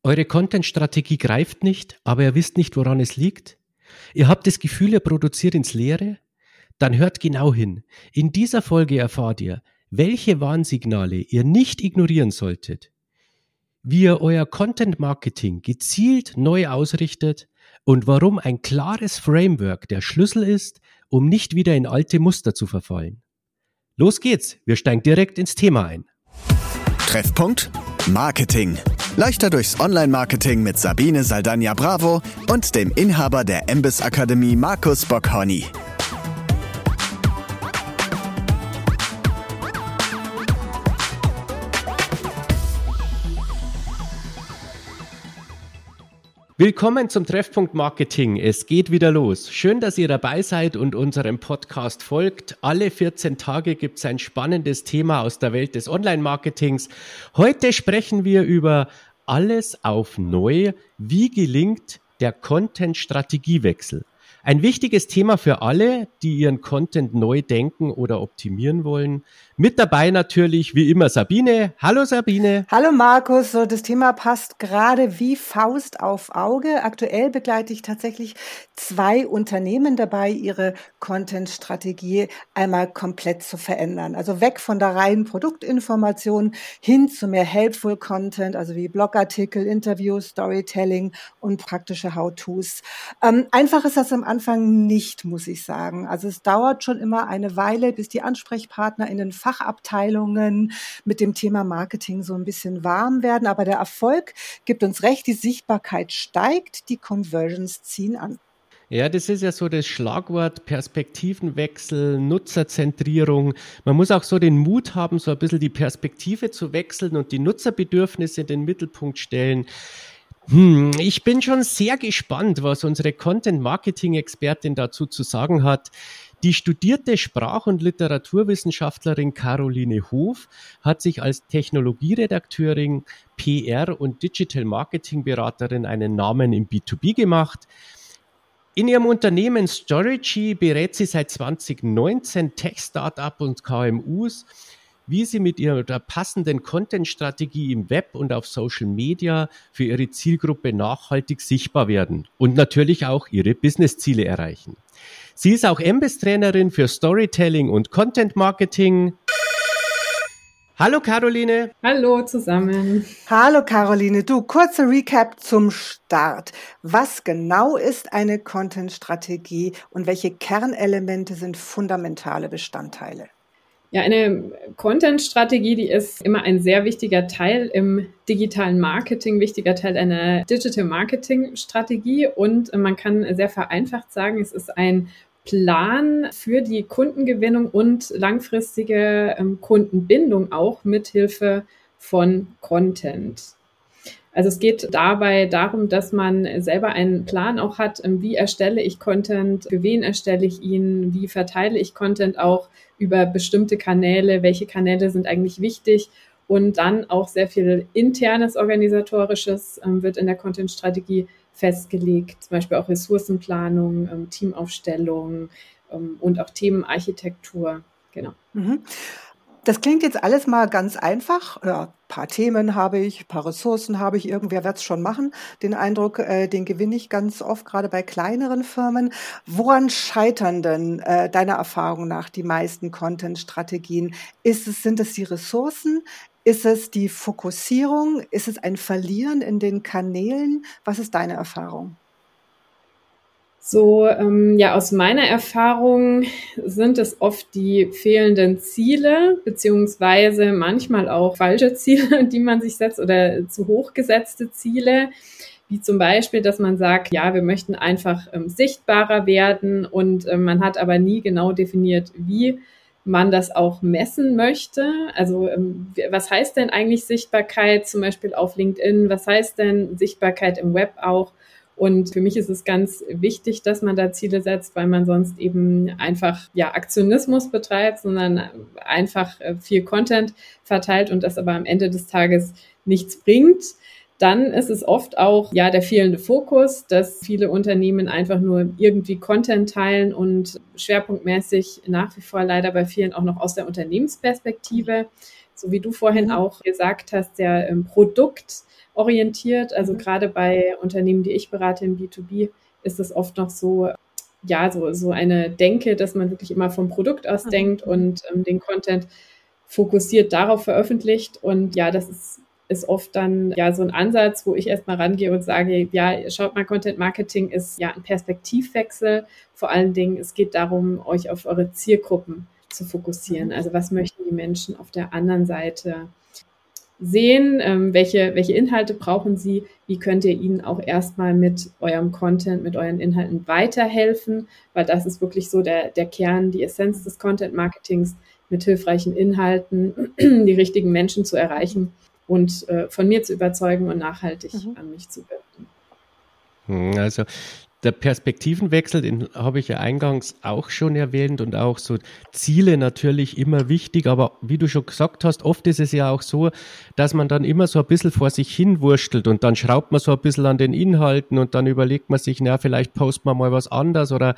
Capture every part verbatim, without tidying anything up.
Eure Content-Strategie greift nicht, aber ihr wisst nicht, woran es liegt? Ihr habt das Gefühl, ihr produziert ins Leere? Dann hört genau hin. In dieser Folge erfahrt ihr, welche Warnsignale ihr nicht ignorieren solltet, wie ihr euer Content-Marketing gezielt neu ausrichtet und warum ein klares Framework der Schlüssel ist, um nicht wieder in alte Muster zu verfallen. Los geht's, wir steigen direkt ins Thema ein. Treffpunkt Marketing. Leichter durchs Online-Marketing mit Sabine Saldana Bravo und dem Inhaber der M B I S-Akademie Markus Bockhorny. Willkommen zum Treffpunkt Marketing. Es geht wieder los. Schön, dass ihr dabei seid und unserem Podcast folgt. Alle vierzehn Tage gibt es ein spannendes Thema aus der Welt des Online-Marketings. Heute sprechen wir über alles auf neu. Wie gelingt der Content-Strategiewechsel? Ein wichtiges Thema für alle, die ihren Content neu denken oder optimieren wollen. Mit dabei natürlich wie immer Sabine. Hallo Sabine. Hallo Markus, so das Thema passt gerade wie Faust auf Auge. Aktuell begleite ich tatsächlich zwei Unternehmen dabei, ihre Content-Strategie einmal komplett zu verändern. Also weg von der reinen Produktinformation hin zu mehr Helpful Content, also wie Blogartikel, Interviews, Storytelling und praktische How-Tos. Ähm, einfach ist das am Anfang nicht, muss ich sagen. Also es dauert schon immer eine Weile, bis die Ansprechpartner in den Fachabteilungen mit dem Thema Marketing so ein bisschen warm werden. Aber der Erfolg gibt uns recht, die Sichtbarkeit steigt, die Conversions ziehen an. Ja, das ist ja so das Schlagwort Perspektivenwechsel, Nutzerzentrierung. Man muss auch so den Mut haben, so ein bisschen die Perspektive zu wechseln und die Nutzerbedürfnisse in den Mittelpunkt stellen. Hm, ich bin schon sehr gespannt, was unsere Content-Marketing-Expertin dazu zu sagen hat. Die studierte Sprach- und Literaturwissenschaftlerin Caroline Hof hat sich als Technologieredakteurin, P R und Digital-Marketing-Beraterin einen Namen im B zwei B gemacht. In ihrem Unternehmen Storgy berät sie seit zwanzig neunzehn Tech-Startup und K M Us, wie sie mit ihrer passenden Content-Strategie im Web und auf Social Media für ihre Zielgruppe nachhaltig sichtbar werden und natürlich auch ihre Business-Ziele erreichen. Sie ist auch M B I S-Trainerin für Storytelling und Content-Marketing. Hallo Caroline. Hallo zusammen. Hallo Caroline, du, kurzer Recap zum Start. Was genau ist eine Content-Strategie und welche Kernelemente sind fundamentale Bestandteile? Ja, eine Content-Strategie, die ist immer ein sehr wichtiger Teil im digitalen Marketing, wichtiger Teil einer Digital-Marketing-Strategie und man kann sehr vereinfacht sagen, es ist ein Plan für die Kundengewinnung und langfristige ähm, Kundenbindung auch mithilfe von Content. Also es geht dabei darum, dass man selber einen Plan auch hat, wie erstelle ich Content, für wen erstelle ich ihn, wie verteile ich Content auch über bestimmte Kanäle, welche Kanäle sind eigentlich wichtig und dann auch sehr viel internes Organisatorisches ähm, wird in der Content-Strategie festgelegt, zum Beispiel auch Ressourcenplanung, ähm, Teamaufstellung ähm, und auch Themenarchitektur, genau. Mhm. Das klingt jetzt alles mal ganz einfach. Ja, ein paar Themen habe ich, ein paar Ressourcen habe ich, irgendwer wird es schon machen. Den Eindruck, äh, den gewinne ich ganz oft, gerade bei kleineren Firmen. Woran scheitern denn äh, deiner Erfahrung nach die meisten Content-Strategien? Ist es, sind es die Ressourcen? Ist es die Fokussierung? Ist es ein Verlieren in den Kanälen? Was ist deine Erfahrung? So, ähm, ja, aus meiner Erfahrung sind es oft die fehlenden Ziele, beziehungsweise manchmal auch falsche Ziele, die man sich setzt oder zu hoch gesetzte Ziele, wie zum Beispiel, dass man sagt, ja, wir möchten einfach ähm, sichtbarer werden und ähm, man hat aber nie genau definiert, wie man das auch messen möchte. Also ähm, was heißt denn eigentlich Sichtbarkeit, zum Beispiel auf LinkedIn? Was heißt denn Sichtbarkeit im Web auch? Und für mich ist es ganz wichtig, dass man da Ziele setzt, weil man sonst eben einfach ja Aktionismus betreibt, sondern einfach viel Content verteilt und das aber am Ende des Tages nichts bringt. Dann ist es oft auch ja der fehlende Fokus, dass viele Unternehmen einfach nur irgendwie Content teilen und schwerpunktmäßig nach wie vor leider bei vielen auch noch aus der Unternehmensperspektive so wie du vorhin mhm. auch gesagt hast, sehr ähm, produktorientiert. Also mhm. gerade bei Unternehmen, die ich berate im B zwei B, ist es oft noch so, ja, so, so eine Denke, dass man wirklich immer vom Produkt aus mhm. denkt und ähm, den Content fokussiert darauf veröffentlicht. Und ja, das ist, ist oft dann ja so ein Ansatz, wo ich erstmal rangehe und sage, ja, schaut mal, Content Marketing ist ja ein Perspektivwechsel. Vor allen Dingen, es geht darum, euch auf eure Zielgruppen zu fokussieren. Also was möchten die Menschen auf der anderen Seite sehen? Ähm, welche, welche Inhalte brauchen sie? Wie könnt ihr ihnen auch erstmal mit eurem Content, mit euren Inhalten weiterhelfen? Weil das ist wirklich so der, der Kern, die Essenz des Content Marketings, mit hilfreichen Inhalten die richtigen Menschen zu erreichen und äh, von mir zu überzeugen und nachhaltig mhm. an mich zu binden. Also der Perspektivenwechsel, den habe ich ja eingangs auch schon erwähnt und auch so Ziele natürlich immer wichtig, aber wie du schon gesagt hast, oft ist es ja auch so, dass man dann immer so ein bisschen vor sich hin wurstelt und dann schraubt man so ein bisschen an den Inhalten und dann überlegt man sich, na, vielleicht posten wir mal was anderes oder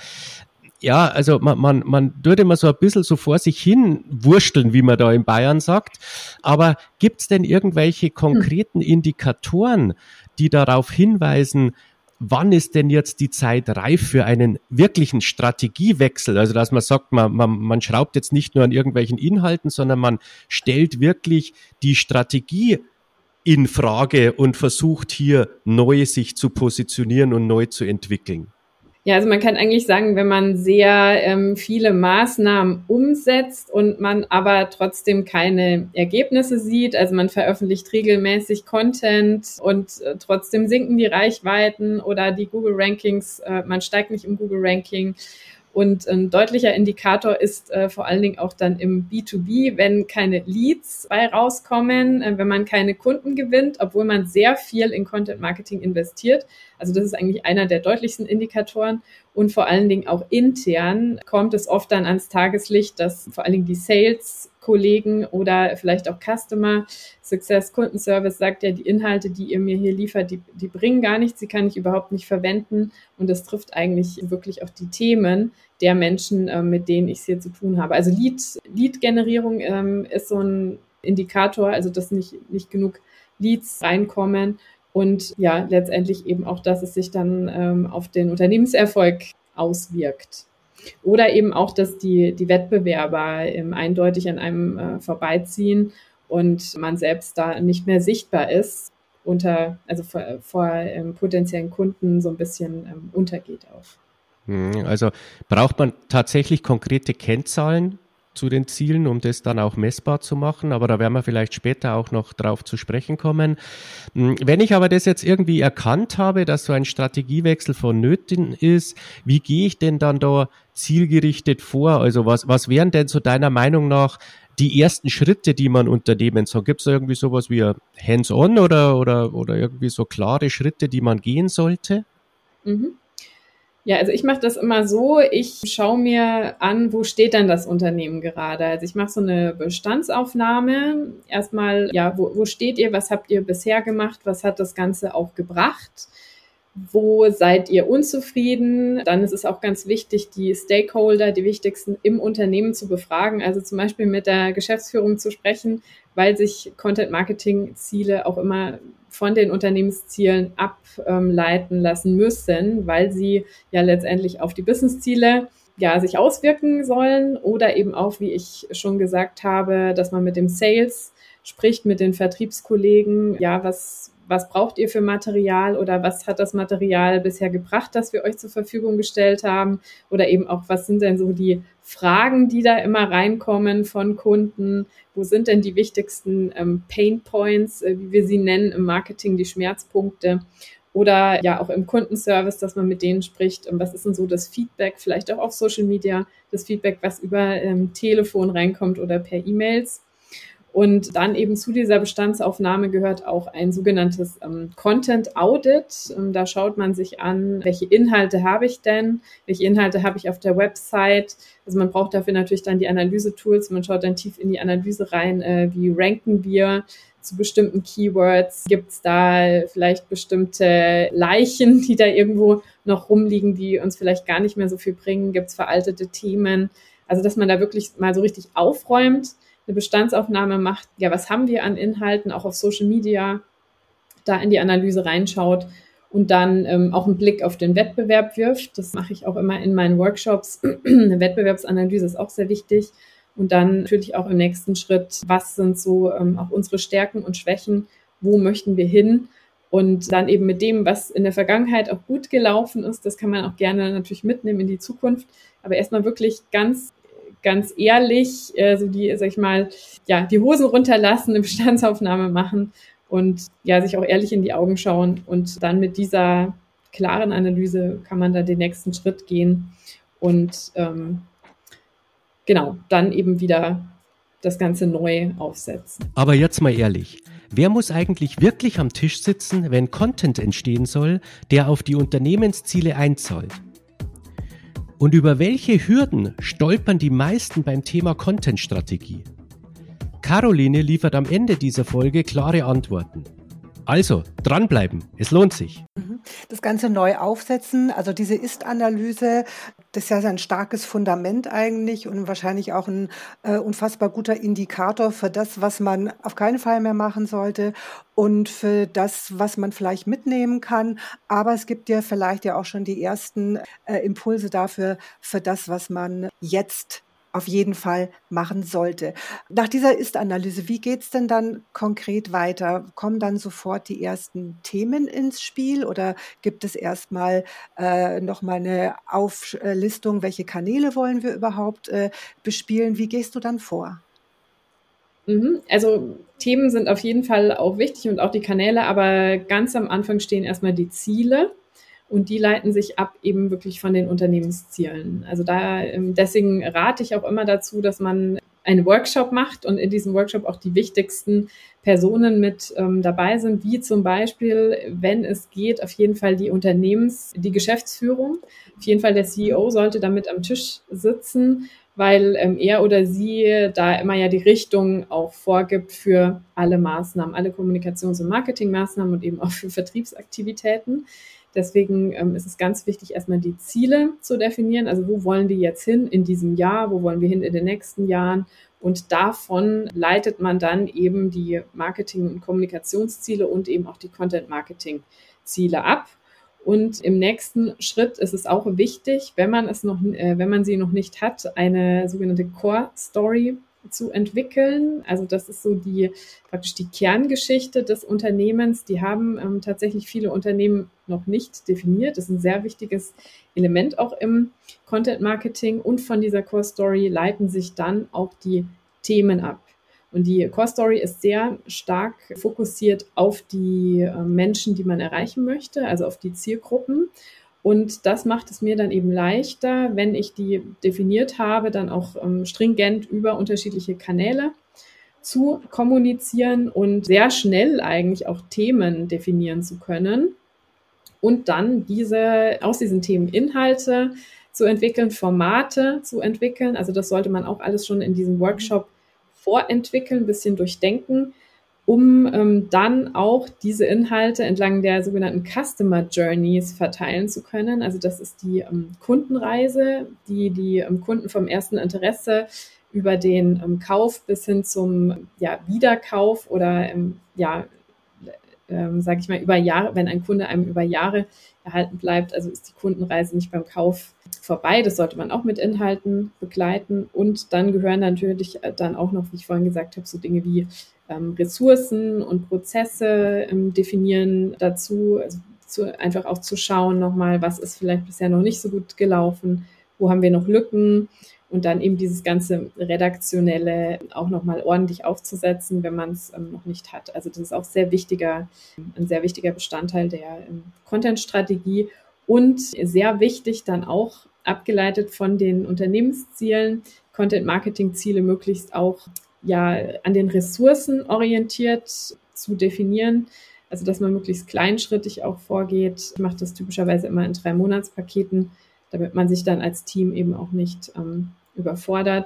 ja, also man, man, man tut immer so ein bisschen so vor sich hin wursteln, wie man da in Bayern sagt. Aber gibt es denn irgendwelche konkreten Indikatoren, die darauf hinweisen, wann ist denn jetzt die Zeit reif für einen wirklichen Strategiewechsel? Also dass man sagt, man, man, man schraubt jetzt nicht nur an irgendwelchen Inhalten, sondern man stellt wirklich die Strategie in Frage und versucht hier neu sich zu positionieren und neu zu entwickeln. Ja, also man kann eigentlich sagen, wenn man sehr ähm, viele Maßnahmen umsetzt und man aber trotzdem keine Ergebnisse sieht, also man veröffentlicht regelmäßig Content und äh, trotzdem sinken die Reichweiten oder die Google-Rankings, äh, man steigt nicht im Google-Ranking. Und ein deutlicher Indikator ist äh, vor allen Dingen auch dann im B zwei B, wenn keine Leads bei rauskommen, äh, wenn man keine Kunden gewinnt, obwohl man sehr viel in Content Marketing investiert. Also das ist eigentlich einer der deutlichsten Indikatoren. Und vor allen Dingen auch intern kommt es oft dann ans Tageslicht, dass vor allen Dingen die Sales-Kollegen oder vielleicht auch Customer Success, Kundenservice sagt ja, die Inhalte, die ihr mir hier liefert, die, die bringen gar nichts, die kann ich überhaupt nicht verwenden. Und das trifft eigentlich wirklich auf die Themen der Menschen, äh, mit denen ich es hier zu tun habe. Also Lead, Lead-Generierung ähm, ist so ein Indikator, also dass nicht, nicht genug Leads reinkommen. Und ja, letztendlich eben auch, dass es sich dann ähm, auf den Unternehmenserfolg auswirkt. Oder eben auch, dass die, die Wettbewerber ähm, eindeutig an einem äh, vorbeiziehen und man selbst da nicht mehr sichtbar ist, unter, also vor, vor ähm, potenziellen Kunden so ein bisschen ähm, untergeht auch. Also braucht man tatsächlich konkrete Kennzahlen zu den Zielen, um das dann auch messbar zu machen, aber da werden wir vielleicht später auch noch drauf zu sprechen kommen. Wenn ich aber das jetzt irgendwie erkannt habe, dass so ein Strategiewechsel vonnöten ist, wie gehe ich denn dann da zielgerichtet vor? Also was, was wären denn so deiner Meinung nach die ersten Schritte, die man unternehmen soll? Gibt es da irgendwie sowas wie Hands-on oder, oder, oder irgendwie so klare Schritte, die man gehen sollte? Mhm. Ja, also ich mache das immer so, ich schaue mir an, wo steht denn das Unternehmen gerade. Also ich mache so eine Bestandsaufnahme. Erstmal, ja, wo, wo steht ihr, was habt ihr bisher gemacht, was hat das Ganze auch gebracht? Wo seid ihr unzufrieden? Dann ist es auch ganz wichtig, die Stakeholder, die wichtigsten im Unternehmen zu befragen, also zum Beispiel mit der Geschäftsführung zu sprechen, weil sich Content-Marketing-Ziele auch immer von den Unternehmenszielen ableiten lassen müssen, weil sie ja letztendlich auf die Businessziele ja sich auswirken sollen oder eben auch, wie ich schon gesagt habe, dass man mit dem Sales spricht, mit den Vertriebskollegen, ja, was was braucht ihr für Material oder was hat das Material bisher gebracht, das wir euch zur Verfügung gestellt haben oder eben auch, was sind denn so die Fragen, die da immer reinkommen von Kunden, wo sind denn die wichtigsten ähm, Pain Points, äh, wie wir sie nennen im Marketing, die Schmerzpunkte oder ja auch im Kundenservice, dass man mit denen spricht, und was ist denn so das Feedback, vielleicht auch auf Social Media, das Feedback, was über ähm, Telefon reinkommt oder per E-Mails. Und dann eben zu dieser Bestandsaufnahme gehört auch ein sogenanntes ähm, Content Audit. Ähm, da schaut man sich an, welche Inhalte habe ich denn, welche Inhalte habe ich auf der Website. Also man braucht dafür natürlich dann die Analyse-Tools. Man schaut dann tief in die Analyse rein, äh, wie ranken wir zu bestimmten Keywords. Gibt es da vielleicht bestimmte Leichen, die da irgendwo noch rumliegen, die uns vielleicht gar nicht mehr so viel bringen? Gibt es veraltete Themen? Also dass man da wirklich mal so richtig aufräumt eine Bestandsaufnahme macht, ja, was haben wir an Inhalten, auch auf Social Media, da in die Analyse reinschaut und dann ähm, auch einen Blick auf den Wettbewerb wirft. Das mache ich auch immer in meinen Workshops. Eine Wettbewerbsanalyse ist auch sehr wichtig. Und dann natürlich auch im nächsten Schritt, was sind so ähm, auch unsere Stärken und Schwächen, wo möchten wir hin? Und dann eben mit dem, was in der Vergangenheit auch gut gelaufen ist, das kann man auch gerne natürlich mitnehmen in die Zukunft. Aber erstmal wirklich ganz, ganz ehrlich, äh, so die, sag ich mal, ja, die Hosen runterlassen, eine Bestandsaufnahme machen und ja, sich auch ehrlich in die Augen schauen. Und dann mit dieser klaren Analyse kann man da den nächsten Schritt gehen und ähm, genau, dann eben wieder das Ganze neu aufsetzen. Aber jetzt mal ehrlich, wer muss eigentlich wirklich am Tisch sitzen, wenn Content entstehen soll, der auf die Unternehmensziele einzahlt? Und über welche Hürden stolpern die meisten beim Thema Content-Strategie? Caroline liefert am Ende dieser Folge klare Antworten. Also, dranbleiben, es lohnt sich. Das Ganze neu aufsetzen, also diese Ist-Analyse, das ist ja ein starkes Fundament eigentlich und wahrscheinlich auch ein äh, unfassbar guter Indikator für das, was man auf keinen Fall mehr machen sollte und für das, was man vielleicht mitnehmen kann. Aber es gibt ja vielleicht ja auch schon die ersten äh, Impulse dafür, für das, was man jetzt auf jeden Fall machen sollte. Nach dieser Ist-Analyse, wie geht's denn dann konkret weiter? Kommen dann sofort die ersten Themen ins Spiel oder gibt es erstmal äh, nochmal eine Auflistung, welche Kanäle wollen wir überhaupt äh, bespielen? Wie gehst du dann vor? Also Themen sind auf jeden Fall auch wichtig und auch die Kanäle, aber ganz am Anfang stehen erstmal die Ziele. Und die leiten sich ab eben wirklich von den Unternehmenszielen. Also da, deswegen rate ich auch immer dazu, dass man einen Workshop macht und in diesem Workshop auch die wichtigsten Personen mit ähm, dabei sind, wie zum Beispiel, wenn es geht, auf jeden Fall die Unternehmens-, die Geschäftsführung. Auf jeden Fall der C E O sollte da mit am Tisch sitzen, weil ähm, er oder sie da immer ja die Richtung auch vorgibt für alle Maßnahmen, alle Kommunikations- und Marketingmaßnahmen und eben auch für Vertriebsaktivitäten. Deswegen ähm, ist es ganz wichtig, erstmal die Ziele zu definieren. Also wo wollen wir jetzt hin in diesem Jahr? Wo wollen wir hin in den nächsten Jahren? Und davon leitet man dann eben die Marketing- und Kommunikationsziele und eben auch die Content-Marketing-Ziele ab. Und im nächsten Schritt ist es auch wichtig, wenn man es noch, äh, wenn man sie noch nicht hat, eine sogenannte Core-Story zu entwickeln. Also das ist so die praktisch die Kerngeschichte des Unternehmens. Die haben ähm, tatsächlich viele Unternehmen noch nicht definiert. Das ist ein sehr wichtiges Element auch im Content Marketing. Und von dieser Core Story leiten sich dann auch die Themen ab. Und die Core Story ist sehr stark fokussiert auf die äh, Menschen, die man erreichen möchte, also auf die Zielgruppen. Und das macht es mir dann eben leichter, wenn ich die definiert habe, dann auch ähm, stringent über unterschiedliche Kanäle zu kommunizieren und sehr schnell eigentlich auch Themen definieren zu können und dann diese aus diesen Themen Inhalte zu entwickeln, Formate zu entwickeln. Also das sollte man auch alles schon in diesem Workshop vorentwickeln, ein bisschen durchdenken, um ähm, dann auch diese Inhalte entlang der sogenannten Customer Journeys verteilen zu können. Also das ist die ähm, Kundenreise, die die ähm, Kunden vom ersten Interesse über den ähm, Kauf bis hin zum ja, Wiederkauf oder ähm, ja, ähm, sage ich mal, über Jahre, wenn ein Kunde einem über Jahre erhalten bleibt, also ist die Kundenreise nicht beim Kauf vorbei. Das sollte man auch mit Inhalten begleiten. Und dann gehören natürlich dann auch noch, wie ich vorhin gesagt habe, so Dinge wie ähm, Ressourcen und Prozesse ähm, definieren dazu, also zu, einfach auch zu schauen nochmal, was ist vielleicht bisher noch nicht so gut gelaufen, wo haben wir noch Lücken und dann eben dieses ganze Redaktionelle auch nochmal ordentlich aufzusetzen, wenn man es ähm, noch nicht hat. Also das ist auch sehr wichtiger, ein sehr wichtiger Bestandteil der ähm, Content-Strategie und sehr wichtig dann auch abgeleitet von den Unternehmenszielen, Content-Marketing-Ziele möglichst auch ja an den Ressourcen orientiert zu definieren. Also dass man möglichst kleinschrittig auch vorgeht. Ich mache das typischerweise immer in drei Monatspaketen, damit man sich dann als Team eben auch nicht ähm, überfordert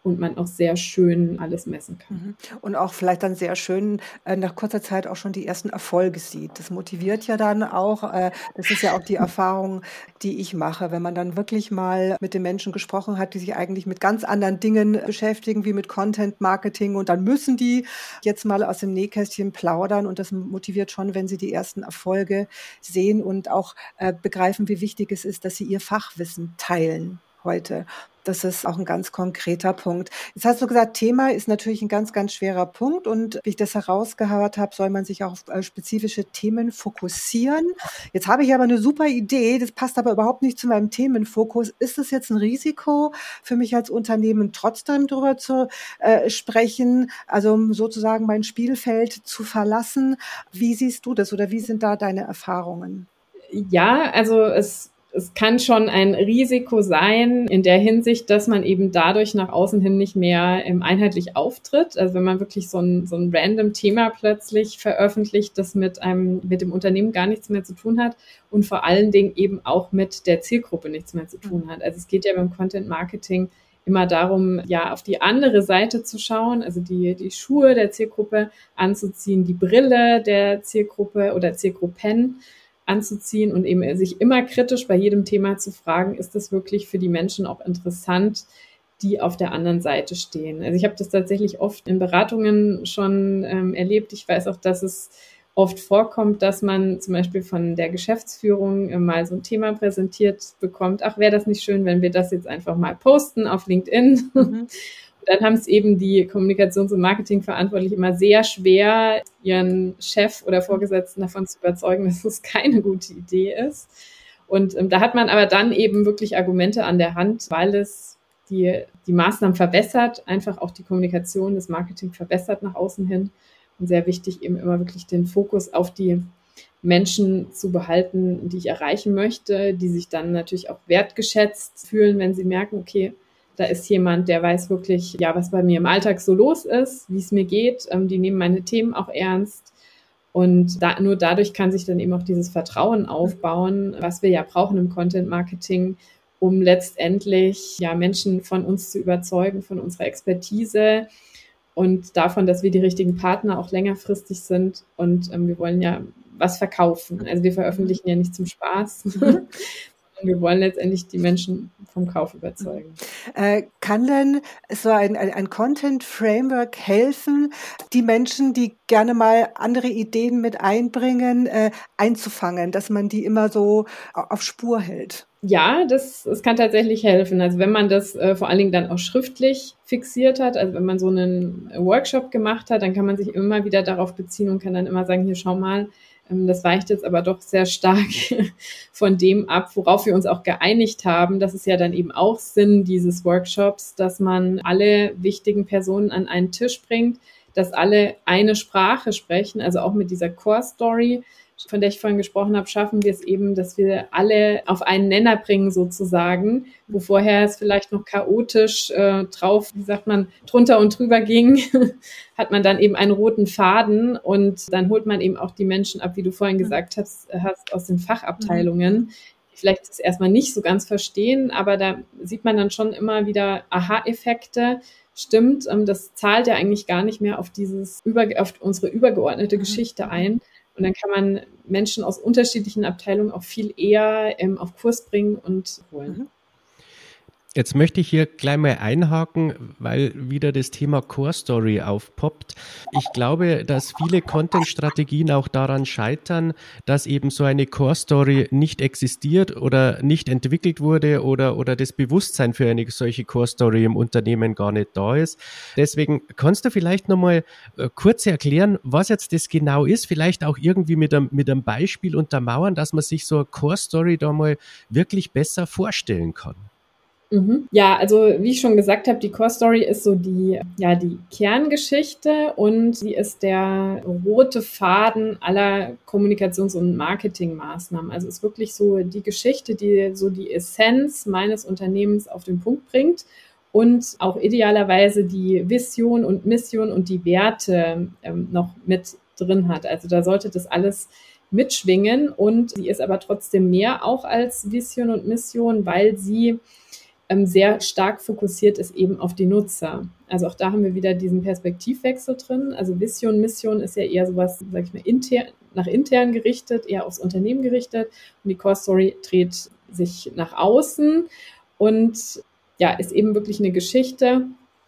und man auch sehr schön alles messen kann. Und auch vielleicht dann sehr schön äh, nach kurzer Zeit auch schon die ersten Erfolge sieht. Das motiviert ja dann auch, äh, das ist ja auch die Erfahrung, die ich mache, wenn man dann wirklich mal mit den Menschen gesprochen hat, die sich eigentlich mit ganz anderen Dingen beschäftigen, wie mit Content Marketing, und dann müssen die jetzt mal aus dem Nähkästchen plaudern, und das motiviert schon, wenn sie die ersten Erfolge sehen und auch äh, begreifen, wie wichtig es ist, dass sie ihr Fachwissen teilen heute. Das ist auch ein ganz konkreter Punkt. Jetzt hast du gesagt, Thema ist natürlich ein ganz, ganz schwerer Punkt, und wie ich das herausgehört habe, soll man sich auch auf spezifische Themen fokussieren. Jetzt habe ich aber eine super Idee, das passt aber überhaupt nicht zu meinem Themenfokus. Ist es jetzt ein Risiko für mich als Unternehmen, trotzdem darüber zu äh, sprechen, also sozusagen mein Spielfeld zu verlassen? Wie siehst du das, oder wie sind da deine Erfahrungen? Ja, also es Es kann schon ein Risiko sein in der Hinsicht, dass man eben dadurch nach außen hin nicht mehr ähm, einheitlich auftritt. Also wenn man wirklich so ein, so ein random Thema plötzlich veröffentlicht, das mit einem, mit dem Unternehmen gar nichts mehr zu tun hat und vor allen Dingen eben auch mit der Zielgruppe nichts mehr zu tun hat. Also es geht ja beim Content Marketing immer darum, ja, auf die andere Seite zu schauen, also die, die Schuhe der Zielgruppe anzuziehen, die Brille der Zielgruppe oder Zielgruppen anzuziehen und eben sich immer kritisch bei jedem Thema zu fragen, ist das wirklich für die Menschen auch interessant, die auf der anderen Seite stehen. Also ich habe das tatsächlich oft in Beratungen schon ähm, erlebt. Ich weiß auch, dass es oft vorkommt, dass man zum Beispiel von der Geschäftsführung äh, mal so ein Thema präsentiert bekommt. Ach, wäre das nicht schön, wenn wir das jetzt einfach mal posten auf LinkedIn? Mhm. Dann haben es eben die Kommunikations- und Marketingverantwortlichen immer sehr schwer, ihren Chef oder Vorgesetzten davon zu überzeugen, dass es keine gute Idee ist. Und ähm, da hat man aber dann eben wirklich Argumente an der Hand, weil es die, die Maßnahmen verbessert, einfach auch die Kommunikation, das Marketing verbessert nach außen hin. Und sehr wichtig, eben immer wirklich den Fokus auf die Menschen zu behalten, die ich erreichen möchte, die sich dann natürlich auch wertgeschätzt fühlen, wenn sie merken, okay, da ist jemand, der weiß wirklich, ja, was bei mir im Alltag so los ist, wie es mir geht. Ähm, die nehmen meine Themen auch ernst. Und da, nur dadurch kann sich dann eben auch dieses Vertrauen aufbauen, was wir ja brauchen im Content Marketing, um letztendlich ja Menschen von uns zu überzeugen, von unserer Expertise und davon, dass wir die richtigen Partner auch längerfristig sind. Und ähm, wir wollen ja was verkaufen. Also wir veröffentlichen ja nicht zum Spaß. Wir wollen letztendlich die Menschen vom Kauf überzeugen. Äh, kann denn so ein, ein, ein Content-Framework helfen, die Menschen, die gerne mal andere Ideen mit einbringen, äh, einzufangen, dass man die immer so auf Spur hält? Ja, das, das kann tatsächlich helfen. Also wenn man das äh, vor allen Dingen dann auch schriftlich fixiert hat, also wenn man so einen Workshop gemacht hat, dann kann man sich immer wieder darauf beziehen und kann dann immer sagen, hier schau mal, das weicht jetzt aber doch sehr stark von dem ab, worauf wir uns auch geeinigt haben. Das ist ja dann eben auch Sinn dieses Workshops, dass man alle wichtigen Personen an einen Tisch bringt, dass alle eine Sprache sprechen, also auch mit dieser Core-Story, von der ich vorhin gesprochen habe, schaffen wir es eben, dass wir alle auf einen Nenner bringen sozusagen, wo vorher es vielleicht noch chaotisch äh, drauf, wie sagt man, drunter und drüber ging, hat man dann eben einen roten Faden und dann holt man eben auch die Menschen ab, wie du vorhin gesagt hast, hast aus den Fachabteilungen, die vielleicht das erstmal nicht so ganz verstehen, aber da sieht man dann schon immer wieder Aha-Effekte. Stimmt, ähm, das zahlt ja eigentlich gar nicht mehr auf dieses über, auf unsere übergeordnete Geschichte ein. Und dann kann man Menschen aus unterschiedlichen Abteilungen auch viel eher ähm, auf Kurs bringen und holen. Jetzt möchte ich hier gleich mal einhaken, weil wieder das Thema Core Story aufpoppt. Ich glaube, dass viele Content-Strategien auch daran scheitern, dass eben so eine Core Story nicht existiert oder nicht entwickelt wurde oder, oder das Bewusstsein für eine solche Core Story im Unternehmen gar nicht da ist. Deswegen kannst du vielleicht nochmal kurz erklären, was jetzt das genau ist, vielleicht auch irgendwie mit einem, mit einem Beispiel untermauern, dass man sich so eine Core Story da mal wirklich besser vorstellen kann. Ja, also wie ich schon gesagt habe, die Core Story ist so die, ja, die Kerngeschichte und sie ist der rote Faden aller Kommunikations- und Marketingmaßnahmen. Also ist wirklich so die Geschichte, die so die Essenz meines Unternehmens auf den Punkt bringt und auch idealerweise die Vision und Mission und die Werte ähm, noch mit drin hat. Also da sollte das alles mitschwingen und sie ist aber trotzdem mehr auch als Vision und Mission, weil sie ähm, sehr stark fokussiert ist eben auf die Nutzer. Also auch da haben wir wieder diesen Perspektivwechsel drin. Also Vision, Mission ist ja eher sowas, sag ich mal, intern, nach intern gerichtet, eher aufs Unternehmen gerichtet. Und die Core Story dreht sich nach außen und ja, ist eben wirklich eine Geschichte,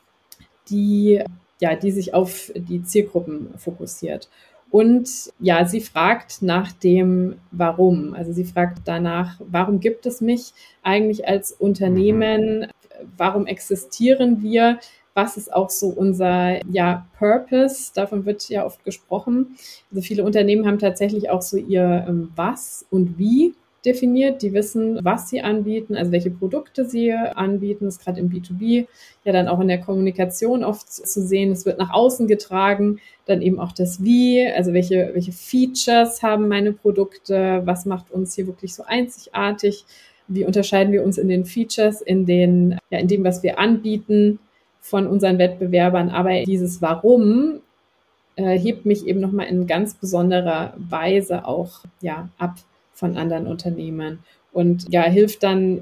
die, ja, die sich auf die Zielgruppen fokussiert. Und ja, sie fragt nach dem Warum. Also sie fragt danach, warum gibt es mich eigentlich als Unternehmen? Warum existieren wir? Was ist auch so unser ja, Purpose? Davon wird ja oft gesprochen. Also viele Unternehmen haben tatsächlich auch so ihr ähm, Was und Wie definiert. Die wissen, was sie anbieten, also welche Produkte sie anbieten. Das ist gerade im B zwei B ja dann auch in der Kommunikation oft zu sehen. Es wird nach außen getragen. Dann eben auch das Wie, also welche, welche Features haben meine Produkte? Was macht uns hier wirklich so einzigartig? Wie unterscheiden wir uns in den Features, in den, ja, in dem, was wir anbieten von unseren Wettbewerbern? Aber dieses Warum äh, hebt mich eben nochmal in ganz besonderer Weise auch ja, ab von anderen Unternehmen und ja, hilft dann,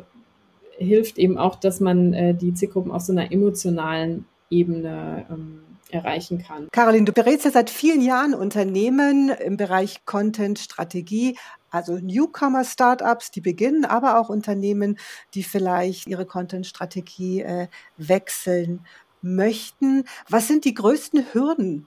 hilft eben auch, dass man äh, die Zielgruppen auf so einer emotionalen Ebene ähm, erreichen kann. Caroline, du berätst ja seit vielen Jahren Unternehmen im Bereich Content-Strategie, also Newcomer-Startups, die beginnen, aber auch Unternehmen, die vielleicht ihre Content-Strategie äh, wechseln möchten. Was sind die größten Hürden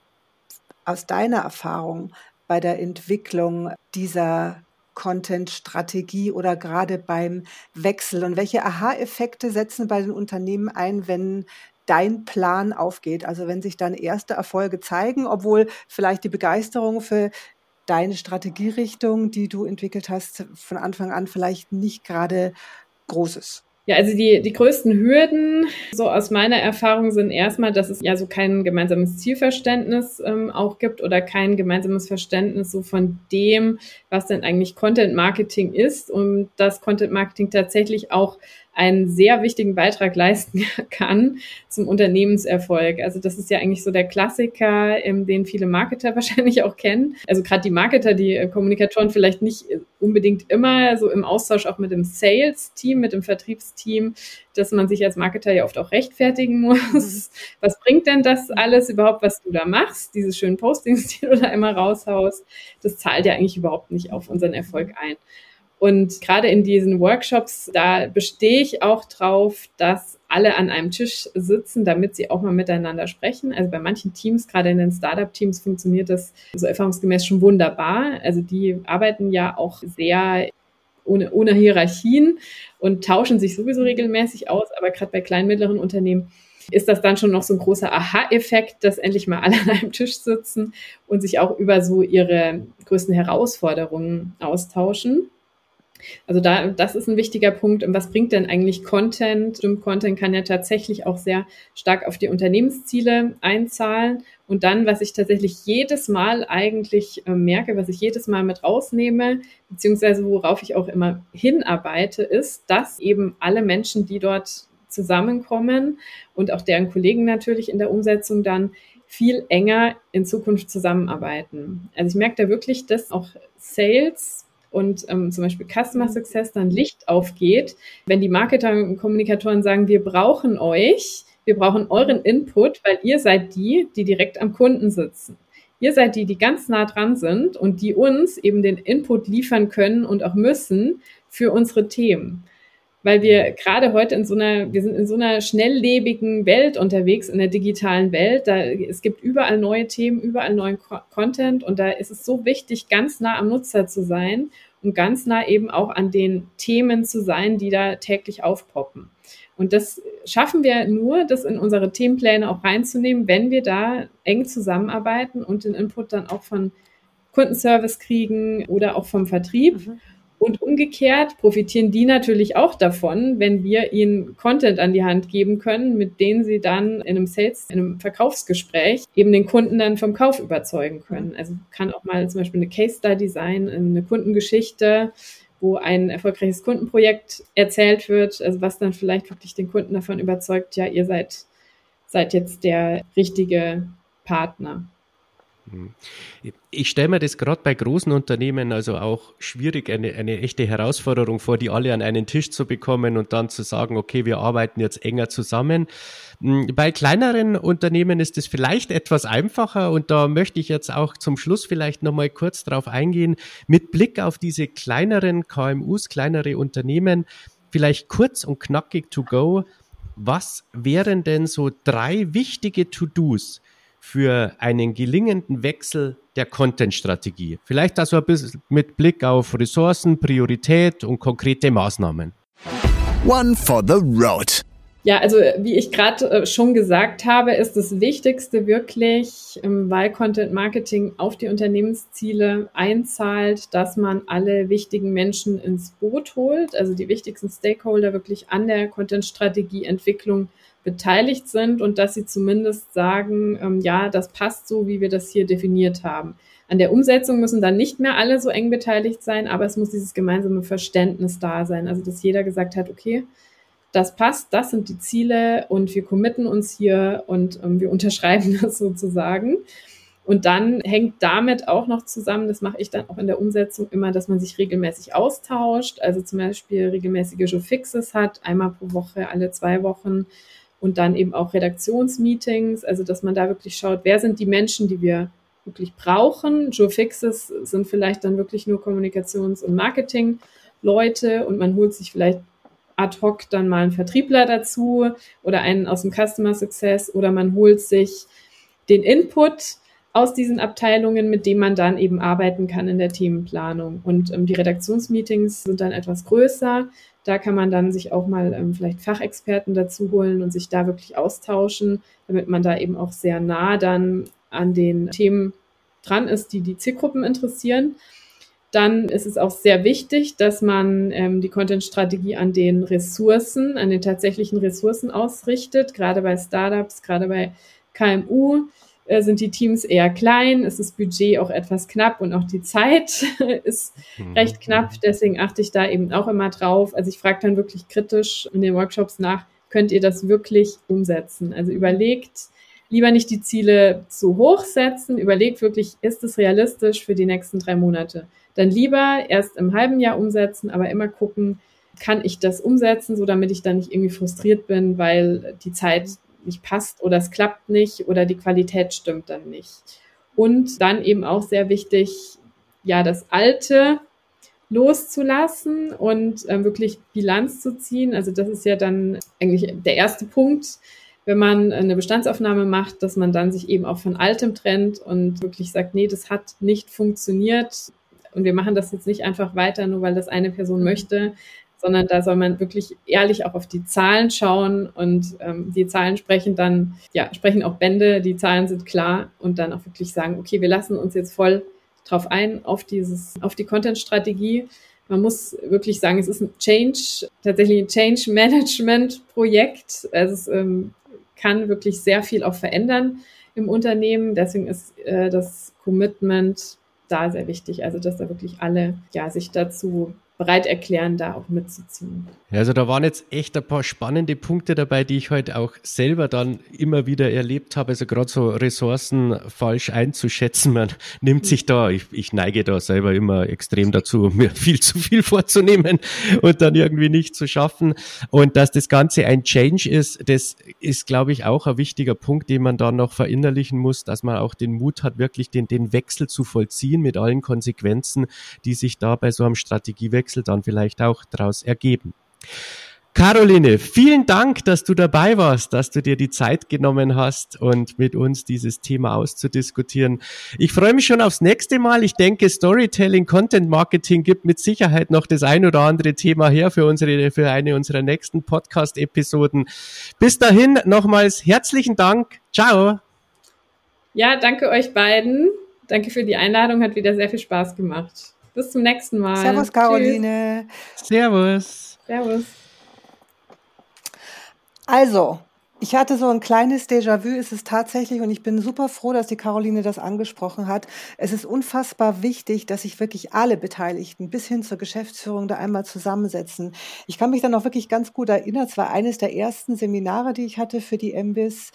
aus deiner Erfahrung bei der Entwicklung dieser Content-Strategie oder gerade beim Wechsel? Und welche Aha-Effekte setzen bei den Unternehmen ein, wenn dein Plan aufgeht? Also wenn sich dann erste Erfolge zeigen, obwohl vielleicht die Begeisterung für deine Strategierichtung, die du entwickelt hast, von Anfang an vielleicht nicht gerade groß ist. Ja, also die, die größten Hürden, so aus meiner Erfahrung, sind erstmal, dass es ja so kein gemeinsames Zielverständnis ähm, auch gibt oder kein gemeinsames Verständnis so von dem, was denn eigentlich Content Marketing ist und dass Content Marketing tatsächlich auch einen sehr wichtigen Beitrag leisten kann zum Unternehmenserfolg. Also das ist ja eigentlich so der Klassiker, den viele Marketer wahrscheinlich auch kennen. Also gerade die Marketer, die Kommunikatoren vielleicht nicht unbedingt immer so im Austausch auch mit dem Sales-Team, mit dem Vertriebsteam, dass man sich als Marketer ja oft auch rechtfertigen muss. Mhm. Was bringt denn das alles überhaupt, was du da machst? Diese schönen Postings, die du da immer raushaust, das zahlt ja eigentlich überhaupt nicht auf unseren Erfolg ein. Und gerade in diesen Workshops, da bestehe ich auch drauf, dass alle an einem Tisch sitzen, damit sie auch mal miteinander sprechen. Also bei manchen Teams, gerade in den Startup-Teams, funktioniert das so erfahrungsgemäß schon wunderbar. Also die arbeiten ja auch sehr ohne, ohne Hierarchien und tauschen sich sowieso regelmäßig aus. Aber gerade bei kleinen, mittleren Unternehmen ist das dann schon noch so ein großer Aha-Effekt, dass endlich mal alle an einem Tisch sitzen und sich auch über so ihre größten Herausforderungen austauschen. Also da, das ist ein wichtiger Punkt. Und was bringt denn eigentlich Content? Stimmt, Content kann ja tatsächlich auch sehr stark auf die Unternehmensziele einzahlen. Und dann, was ich tatsächlich jedes Mal eigentlich äh, merke, was ich jedes Mal mit rausnehme, beziehungsweise worauf ich auch immer hinarbeite, ist, dass eben alle Menschen, die dort zusammenkommen und auch deren Kollegen natürlich in der Umsetzung dann viel enger in Zukunft zusammenarbeiten. Also ich merke da wirklich, dass auch Sales und ähm, zum Beispiel Customer Success dann Licht aufgeht, wenn die Marketer und Kommunikatoren sagen, wir brauchen euch, wir brauchen euren Input, weil ihr seid die, die direkt am Kunden sitzen. Ihr seid die, die ganz nah dran sind und die uns eben den Input liefern können und auch müssen für unsere Themen. Weil wir gerade heute in so einer, wir sind in so einer schnelllebigen Welt unterwegs, in der digitalen Welt. Da, es gibt überall neue Themen, überall neuen Co- Content und da ist es so wichtig, ganz nah am Nutzer zu sein und ganz nah eben auch an den Themen zu sein, die da täglich aufpoppen. Und das schaffen wir nur, das in unsere Themenpläne auch reinzunehmen, wenn wir da eng zusammenarbeiten und den Input dann auch von Kundenservice kriegen oder auch vom Vertrieb. Mhm. Und umgekehrt profitieren die natürlich auch davon, wenn wir ihnen Content an die Hand geben können, mit denen sie dann in einem Sales, in einem Verkaufsgespräch eben den Kunden dann vom Kauf überzeugen können. Also kann auch mal zum Beispiel eine Case Study sein, eine Kundengeschichte, wo ein erfolgreiches Kundenprojekt erzählt wird, also was dann vielleicht wirklich den Kunden davon überzeugt, ja, ihr seid, seid jetzt der richtige Partner. Ich stelle mir das gerade bei großen Unternehmen also auch schwierig, eine, eine echte Herausforderung vor, die alle an einen Tisch zu bekommen und dann zu sagen, okay, wir arbeiten jetzt enger zusammen. Bei kleineren Unternehmen ist es vielleicht etwas einfacher und da möchte ich jetzt auch zum Schluss vielleicht nochmal kurz drauf eingehen, mit Blick auf diese kleineren K M Us, kleinere Unternehmen, vielleicht kurz und knackig to go. Was wären denn so drei wichtige To-Dos für einen gelingenden Wechsel der Content-Strategie? Vielleicht also ein bisschen mit Blick auf Ressourcen, Priorität und konkrete Maßnahmen. One for the road. Ja, also wie ich gerade schon gesagt habe, ist das Wichtigste wirklich, weil Content Marketing auf die Unternehmensziele einzahlt, dass man alle wichtigen Menschen ins Boot holt, also die wichtigsten Stakeholder wirklich an der Content-Strategie-Entwicklung beteiligt sind und dass sie zumindest sagen, ähm, ja, das passt so, wie wir das hier definiert haben. An der Umsetzung müssen dann nicht mehr alle so eng beteiligt sein, aber es muss dieses gemeinsame Verständnis da sein. Also, dass jeder gesagt hat, okay, das passt, das sind die Ziele und wir committen uns hier und ähm, wir unterschreiben das sozusagen. Und dann hängt damit auch noch zusammen, das mache ich dann auch in der Umsetzung immer, dass man sich regelmäßig austauscht, also zum Beispiel regelmäßige Jour Fixes hat, einmal pro Woche, alle zwei Wochen. Und dann eben auch Redaktionsmeetings, also dass man da wirklich schaut, wer sind die Menschen, die wir wirklich brauchen. Jour Fixes sind vielleicht dann wirklich nur Kommunikations- und Marketing-Leute und man holt sich vielleicht ad hoc dann mal einen Vertriebler dazu oder einen aus dem Customer Success oder man holt sich den Input aus diesen Abteilungen, mit dem man dann eben arbeiten kann in der Themenplanung. Und ähm, die Redaktionsmeetings sind dann etwas größer. Da kann man dann sich auch mal ähm, vielleicht Fachexperten dazu holen und sich da wirklich austauschen, damit man da eben auch sehr nah dann an den Themen dran ist, die die Zielgruppen interessieren. Dann ist es auch sehr wichtig, dass man ähm, die Content-Strategie an den Ressourcen, an den tatsächlichen Ressourcen ausrichtet. Gerade bei Startups, gerade bei K M U äh, sind die Teams eher klein, ist das Budget auch etwas knapp und auch die Zeit ist mhm. recht knapp. Deswegen achte ich da eben auch immer drauf. Also ich frage dann wirklich kritisch in den Workshops nach, könnt ihr das wirklich umsetzen? Also überlegt, lieber nicht die Ziele zu hoch setzen, überlegt wirklich, ist es realistisch für die nächsten drei Monate? Dann lieber erst im halben Jahr umsetzen, aber immer gucken, kann ich das umsetzen, so damit ich dann nicht irgendwie frustriert bin, weil die Zeit nicht passt oder es klappt nicht oder die Qualität stimmt dann nicht. Und dann eben auch sehr wichtig, ja, das Alte loszulassen und äh, wirklich Bilanz zu ziehen. Also das ist ja dann eigentlich der erste Punkt, wenn man eine Bestandsaufnahme macht, dass man dann sich eben auch von Altem trennt und wirklich sagt, nee, das hat nicht funktioniert und wir machen das jetzt nicht einfach weiter, nur weil das eine Person möchte, sondern da soll man wirklich ehrlich auch auf die Zahlen schauen und ähm, die Zahlen sprechen dann, ja, sprechen auch Bände, die Zahlen sind klar und dann auch wirklich sagen, okay, wir lassen uns jetzt voll drauf ein, auf dieses, auf die Content-Strategie. Man muss wirklich sagen, es ist ein Change, tatsächlich ein Change-Management-Projekt. Also es ähm, kann wirklich sehr viel auch verändern im Unternehmen. Deswegen ist äh, das Commitment da sehr wichtig. Also dass da wirklich alle ja sich dazu bereit erklären, da auch mitzuziehen. Ja, also da waren jetzt echt ein paar spannende Punkte dabei, die ich heute auch selber dann immer wieder erlebt habe. Also gerade so Ressourcen falsch einzuschätzen. Man nimmt sich da, ich, ich neige da selber immer extrem dazu, mir viel zu viel vorzunehmen und dann irgendwie nicht zu schaffen. Und dass das Ganze ein Change ist, das ist, glaube ich, auch ein wichtiger Punkt, den man dann noch verinnerlichen muss, dass man auch den Mut hat, wirklich den, den Wechsel zu vollziehen mit allen Konsequenzen, die sich da bei so einem Strategiewechsel dann vielleicht auch daraus ergeben. Caroline, vielen Dank, dass du dabei warst, dass du dir die Zeit genommen hast und mit uns dieses Thema auszudiskutieren. Ich freue mich schon aufs nächste Mal. Ich denke, Storytelling, Content Marketing gibt mit Sicherheit noch das ein oder andere Thema her für unsere, für eine unserer nächsten Podcast-Episoden. Bis dahin nochmals herzlichen Dank. Ciao. Ja, danke euch beiden. Danke für die Einladung. Hat wieder sehr viel Spaß gemacht. Bis zum nächsten Mal. Servus, Caroline. Tschüss. Servus. Servus. Also, ich hatte so ein kleines Déjà-vu, ist es tatsächlich, und ich bin super froh, dass die Caroline das angesprochen hat. Es ist unfassbar wichtig, dass sich wirklich alle Beteiligten bis hin zur Geschäftsführung da einmal zusammensetzen. Ich kann mich dann auch wirklich ganz gut erinnern, es war eines der ersten Seminare, die ich hatte für die M B I S,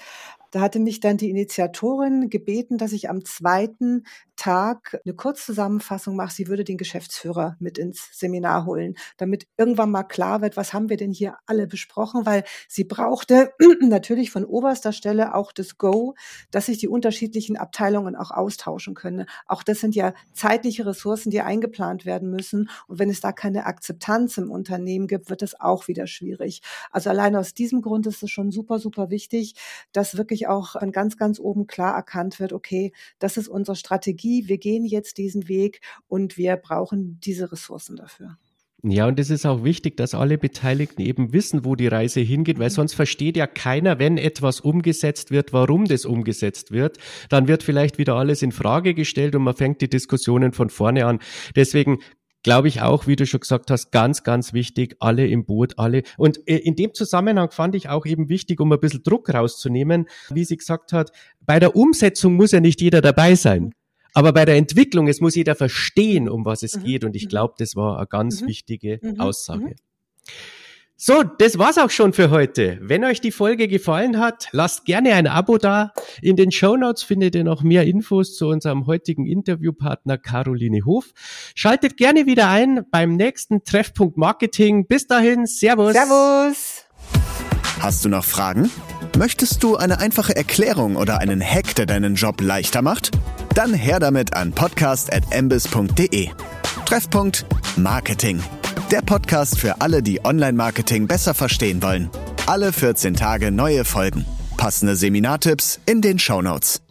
Da hatte mich dann die Initiatorin gebeten, dass ich am zweiten Tag eine Kurzzusammenfassung mache. Sie würde den Geschäftsführer mit ins Seminar holen, damit irgendwann mal klar wird, was haben wir denn hier alle besprochen, weil sie brauchte natürlich von oberster Stelle auch das Go, dass sich die unterschiedlichen Abteilungen auch austauschen können. Auch das sind ja zeitliche Ressourcen, die eingeplant werden müssen. Und wenn es da keine Akzeptanz im Unternehmen gibt, wird es auch wieder schwierig. Also allein aus diesem Grund ist es schon super, super wichtig, dass wirklich auch von ganz, ganz oben klar erkannt wird, okay, das ist unsere Strategie, wir gehen jetzt diesen Weg und wir brauchen diese Ressourcen dafür. Ja, und es ist auch wichtig, dass alle Beteiligten eben wissen, wo die Reise hingeht, weil sonst versteht ja keiner, wenn etwas umgesetzt wird, warum das umgesetzt wird. Dann wird vielleicht wieder alles in Frage gestellt und man fängt die Diskussionen von vorne an. Deswegen glaube ich auch, wie du schon gesagt hast, ganz, ganz wichtig, alle im Boot, alle. Und in dem Zusammenhang fand ich auch eben wichtig, um ein bisschen Druck rauszunehmen, wie sie gesagt hat, bei der Umsetzung muss ja nicht jeder dabei sein. Aber bei der Entwicklung, es muss jeder verstehen, um was es mhm. geht. Und ich glaube, das war eine ganz mhm. wichtige mhm. Aussage. Mhm. So, das war's auch schon für heute. Wenn euch die Folge gefallen hat, lasst gerne ein Abo da. In den Shownotes findet ihr noch mehr Infos zu unserem heutigen Interviewpartner Caroline Hof. Schaltet gerne wieder ein beim nächsten Treffpunkt Marketing. Bis dahin, Servus. Servus. Hast du noch Fragen? Möchtest du eine einfache Erklärung oder einen Hack, der deinen Job leichter macht? Dann her damit an podcast at embis punkt de. Treffpunkt Marketing. Der Podcast für alle, die Online-Marketing besser verstehen wollen. Alle vierzehn Tage neue Folgen. Passende Seminartipps in den Shownotes.